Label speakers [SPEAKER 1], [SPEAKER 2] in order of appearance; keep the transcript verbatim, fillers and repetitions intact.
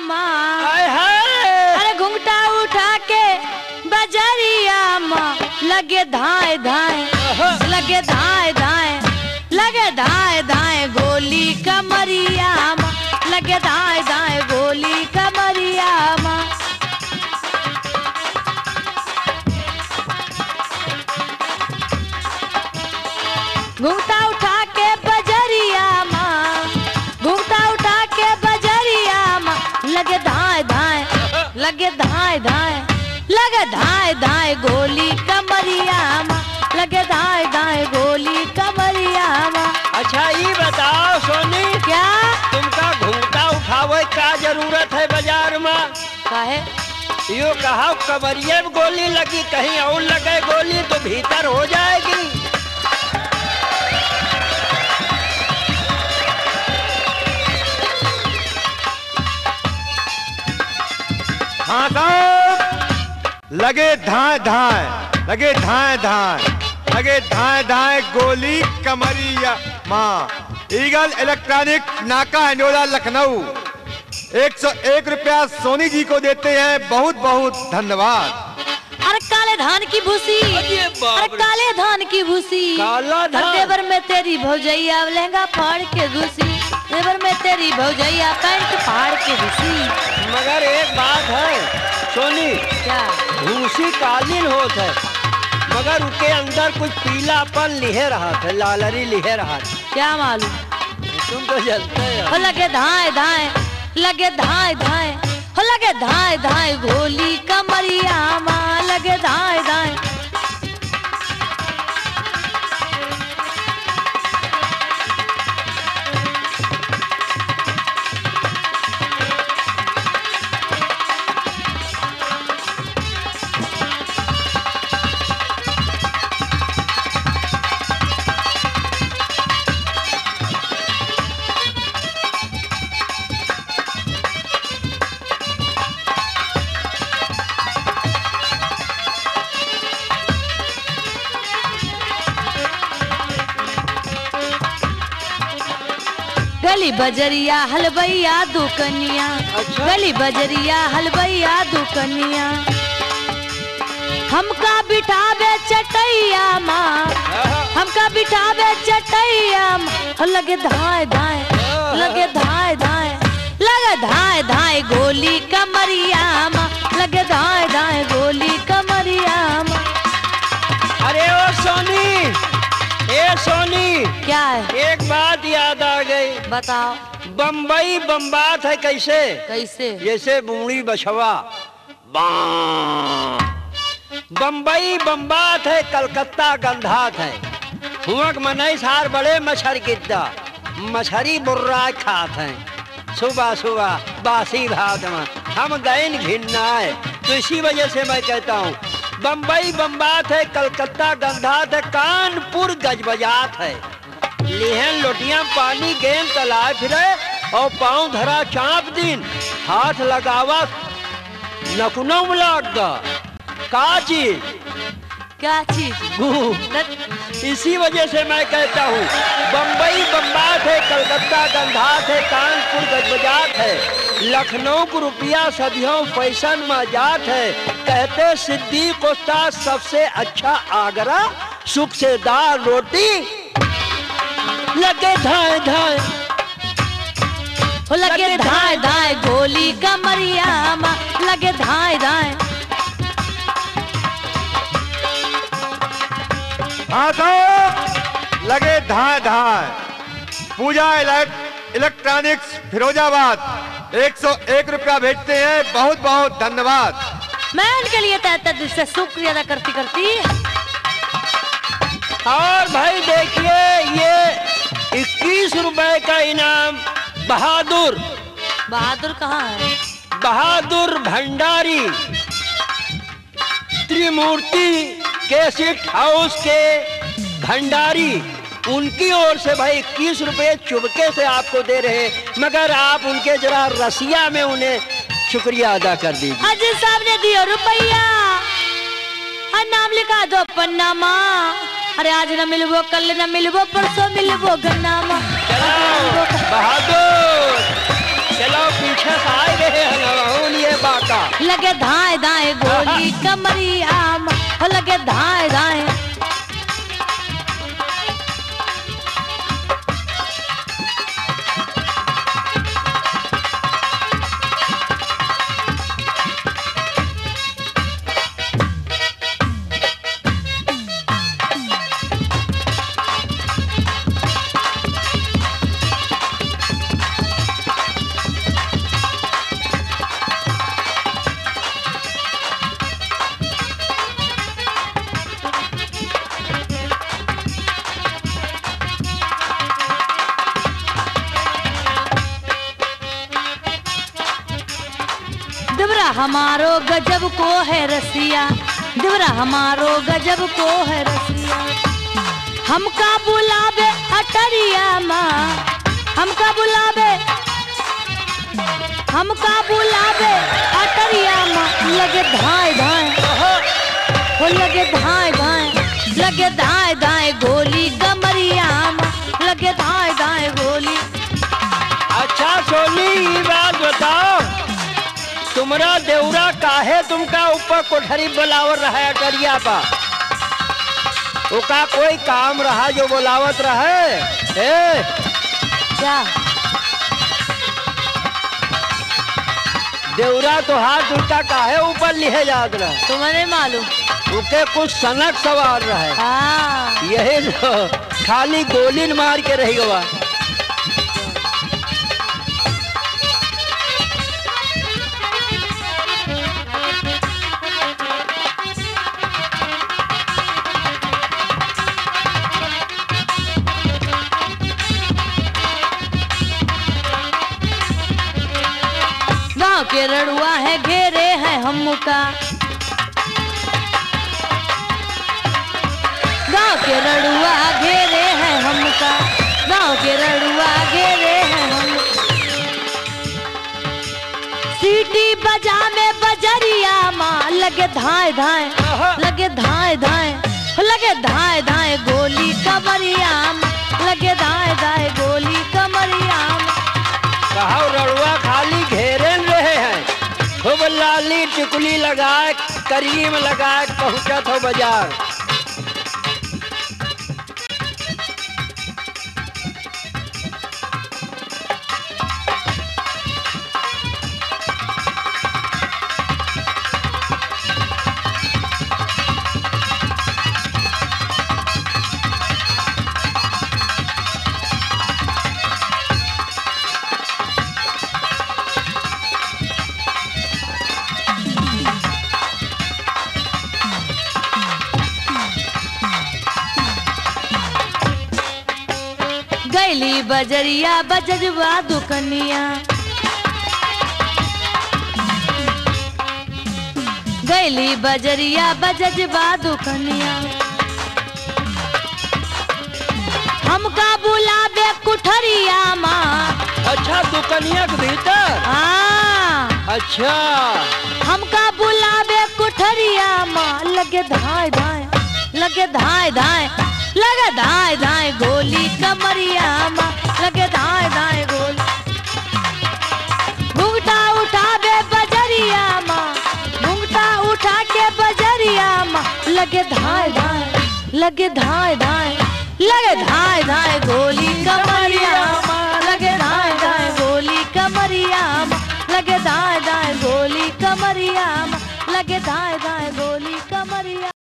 [SPEAKER 1] माँ।
[SPEAKER 2] हाय हाय।
[SPEAKER 1] अरे घुंघटा उठा के बजरिया माँ लगे धाए धाए, लगे धाए धाए, लगे धाए धाए गोली कमरिया माँ, लगे धाए धाए गोली कमरिया माँ। घुंघटा उठा के बजरिया माँ, घुंघटा उठा के बजरिया माँ लगे धाए धाए, लगे धाए धाए, लगे धाए धाए गोली कमरिया माँ, लगे धाए धाए गोली कमरिया माँ।
[SPEAKER 2] अच्छा ये बताओ सोनी,
[SPEAKER 1] क्या
[SPEAKER 2] तुमका घूंघटा उठावे का जरूरत है बाजार में?
[SPEAKER 1] काहे?
[SPEAKER 2] यो कहा कमरिए में गोली लगी, कहीं और लगे गोली तो भीतर हो जाएगी।
[SPEAKER 3] हाँ साहब, लगे धाए धाए, लगे धाए धाए, लगे धाए धाए गोली कमरिया माँ। ईगल इलेक्ट्रॉनिक नाका अंडोला लखनऊ एक सौ एक रुपया सोनी जी को देते हैं, बहुत बहुत धन्यवाद।
[SPEAKER 1] अरे काले धान की भूसी,
[SPEAKER 2] अरे बाप
[SPEAKER 1] अरे
[SPEAKER 2] रे।
[SPEAKER 1] काले धान की भूसी,
[SPEAKER 2] काला धान।
[SPEAKER 1] देवर में तेरी भौजैया लहंगा फाड़ के घुसी, देवर में तेरी भौजैया पैंट फाड़ के घुसी।
[SPEAKER 2] मगर एक बात है सोनी,
[SPEAKER 1] क्या?
[SPEAKER 2] भूसी कालीन होत है, मगर उसके अंदर कुछ पीलापन लिहे रहा था, लालरी लिहे रहा था।
[SPEAKER 1] क्या मालूम?
[SPEAKER 2] तुम तो जानते हो।
[SPEAKER 1] हो लगे धाए धाए, लगे धाए धाए, हो लगे धाए धाए गोली कमरिया माँ, लगे धाए धाए। गली बजरिया हलवैया दुकनिया,
[SPEAKER 2] अच्छा।
[SPEAKER 1] गली बजरिया हलवैया दुकनिया, हमका बिठावे चटैया माँ, हमका बिठावे चटैया माँ। हो लगे धाए धाए, लगे धाए धाए, लगे धाए धाए गोली कमरिया माँ, लगे धाए धाए गोली कमरिया माँ।
[SPEAKER 2] अरे ओ सोनी, ए सोनी,
[SPEAKER 1] क्या है?
[SPEAKER 2] एक बात याद आ गई।
[SPEAKER 1] बताओ।
[SPEAKER 2] बम्बई बम्बात है कैसे?
[SPEAKER 1] कैसे?
[SPEAKER 2] जैसे बूढ़ी बछवा बां। बम्बई बम्बात है, कलकत्ता गंधात है। हुआ मनई सार बड़े मछर गिद्दा, मछरी बुर्रा खात हैं सुबह सुबह बासी भात में। हम गए घिन्ना है, तो इसी वजह से मैं कहता हूँ बम्बई बम्बात है, कलकत्ता गंधात है, कानपुर गजबजात है। लिहन लोटियां पानी गेंद तलाए फिरे और पाँव धरा चाँप दिन, हाथ लगावा नकुनों में लग दा। का चीज?
[SPEAKER 1] क्या चीज?
[SPEAKER 2] इसी वजह से मैं कहता हूँ बम्बई बम्बात है, कलकत्ता गंधात है, कानपुर गजबजात है, लखनऊ को रुपया सदियों फैशन में जात है। कहते सिद्दीक उस्ताद सबसे अच्छा आगरा, सुख से दाल रोटी लगे धाए धाए,
[SPEAKER 1] हो लगे धाए धाए गोली कमरिया माँ, लगे धाए धाए।
[SPEAKER 3] हाँ तो लगे धाए धाए। पूजा इलेक्ट्रॉनिक्स फिरोजाबाद एक सौ एक रुपया भेजते हैं, बहुत बहुत धन्यवाद।
[SPEAKER 1] मैं उनके लिए तहे दिल से शुक्रिया अदा करती करती।
[SPEAKER 2] और भाई देखिए ये इक्कीस रुपए का इनाम बहादुर,
[SPEAKER 1] बहादुर कहाँ है?
[SPEAKER 2] बहादुर भंडारी त्रिमूर्ति कैसेट हाउस के भंडारी, उनकी ओर से भाई इक्कीस रुपए चुपके से आपको दे रहे, मगर आप उनके जरा रसिया में उन्हें शुक्रिया अदा कर दीजिए।
[SPEAKER 1] अजी साहब ने दियो रुपया, नाम लिखा दो पन्ना माँ। अरे आज न मिलबो, कल न मिलबो, परसों मिलबो गन्ना माँ।
[SPEAKER 2] चलो बहादुर, चलो पीछे से आए गए।
[SPEAKER 1] लगे धाए धाए गोली कमरिया माँ, हो लगे धाए धाए। दिवरा हमारो गजब को है रसिया, दिवरा हमारो गजब को है रसिया। हमका बुलावे अटरिया माँ, हमका बुलावे, हमका बुलावे अटरिया माँ, लगे धाए धाए, हो लगे धाए धाए, लगे धाए धाए गोली कमरिया माँ, लगे धाए धाए गोली।
[SPEAKER 2] अच्छा सोनी ये बात बताओ, तुम्हारा देवरा काहे तुमका ऊपर कोठरी बुलावर रहा है अटरिया पा? ओका कोई काम रहा जो बुलावत रहे? ए?
[SPEAKER 1] क्या
[SPEAKER 2] देवरा तो हाथ उल्टा काहे ऊपर लिहे जात रहा?
[SPEAKER 1] तुम्हें मालूम?
[SPEAKER 2] उके कुछ सनक सवार रहे,
[SPEAKER 1] हाँ
[SPEAKER 2] यही तो खाली गोली मार के रही हुआ।
[SPEAKER 1] गाँव के रड़ुआ है घेरे हैं हमका, गाँव के रड़ुआ घेरे हैं हमका, गाँव के रड़ुआ घेरे हैं हम। सीटी बजा में बजरिया माँ, लगे धाए धाए, लगे धाए धाए, लगे धाए धाए गोली कमरिया माँ, लगे धाए धाए गोली कमरिया माँ।
[SPEAKER 2] कहा रड़ुआ खाली घेरे रहे हैं, खूब लाली टिकुली लगाए करीम लगाए पहुंचत हो बाजार।
[SPEAKER 1] गैली बजरिया बजजवा दुकनिया, गैली बजरिया बजजवा दुकनिया। हमका बुलावे कुठरिया माँ,
[SPEAKER 2] अच्छा दुकनिया के भीतर?
[SPEAKER 1] हाँ
[SPEAKER 2] अच्छा
[SPEAKER 1] हमका बुलावे कुठरिया माँ, लगे धाए धाए, लगे धाए धाए, लगे धाए धाए गोली कमरिया माँ, लगे धाए धाए गोली। घूंघटा उठावे बजरिया माँ, घूंघटा उठा के बजरिया माँ, लगे धाए धाए, लगे धाए धाए, लगे धाए धाए गोली कमरिया माँ, लगे धाए धाए गोली कमरिया माँ, लगे धाए धाए गोली कमरिया माँ, लगे धाए धाए गोली कमरिया।